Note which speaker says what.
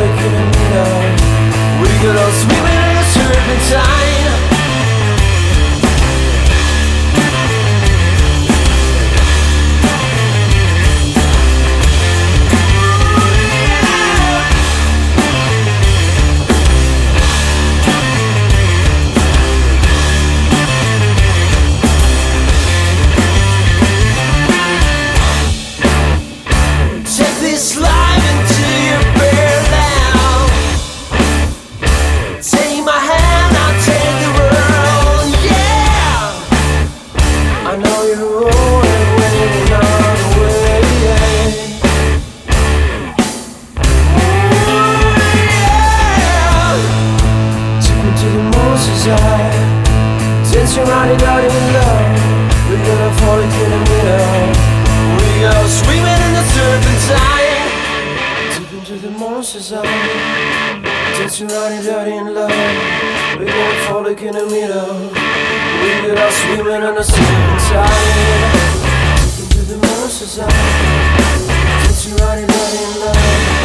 Speaker 1: falling in the middle. We got all swimming in a serpentine. Dancing around it out in love. We gotta fall in the middle. We go swimming in the serpentine. Deep into the monster's eye. Dancing around it out in love. We gotta fall in the middle. We gotta swimming in the serpentine. Deep into the monster's eye. Dancing around it out in love.